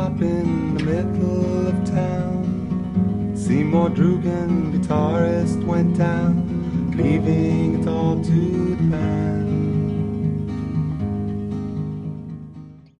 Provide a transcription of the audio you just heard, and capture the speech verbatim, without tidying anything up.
stop in the middle of town. Seymour Drugan, guitarist, went down, leaving it all to